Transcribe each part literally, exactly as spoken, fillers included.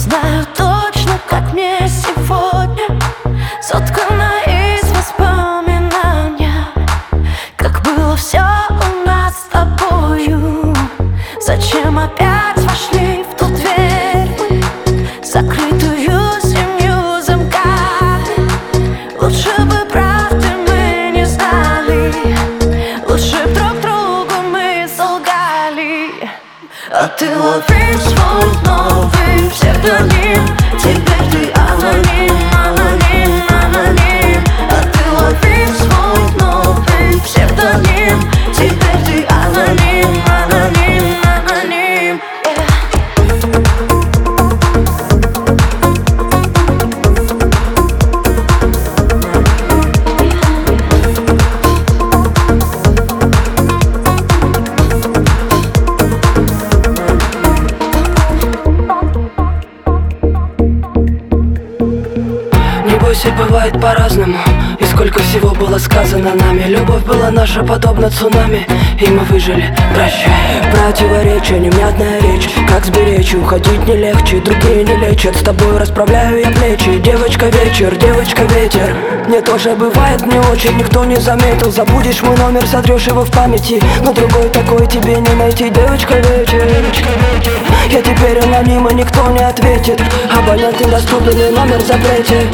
знаю точно, как мне сегодня, соткана из воспоминания, как было все у нас с тобою. Зачем опять вошли в ту дверь мы, закрытую семью замками? Лучше бы правды мы не знали, лучше б друг другу мы солгали. А ты ловишь свой новый псевдоним, теперь ты аноним, аноним, аноним. А ты ловишь свой новый псевдоним, теперь ты аноним, аноним, аноним. И бывает по-разному, и сколько всего было сказано нами. Любовь была наша подобна цунами, и мы выжили, прощай. Противоречия, невнятная речь, как сберечь, уходить не легче, другие не лечат. С тобой расправляю я плечи, девочка вечер, девочка ветер. Мне тоже бывает не очень, никто не заметил. Забудешь мой номер, сотрешь его в памяти, но другой такой тебе не найти. Девочка вечер, девочка вечер. Я теперь аноним, и никто не ответит. Абонент недоступен, и номер в запрете.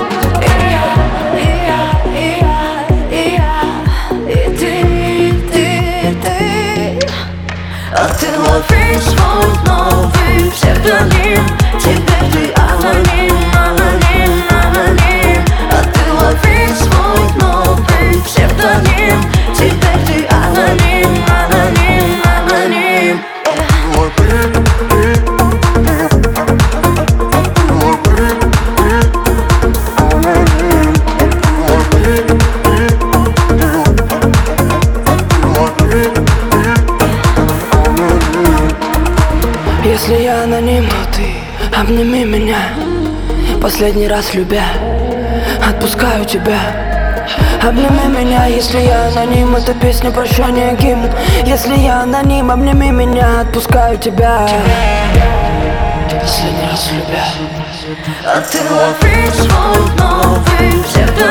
А ты ловишь свой новый псевдоним, теперь ты аноним, аноним, аноним. А ты ловишь свой новый псевдоним, теперь ты аноним, аноним, аноним. Если я аноним, то ты обними меня, последний раз любя, отпускаю тебя. Обними меня, если я аноним, это песня прощания, гимн. Если я аноним, обними меня, отпускаю тебя, последний раз любя. А ты ловишь свой новый псевдоним.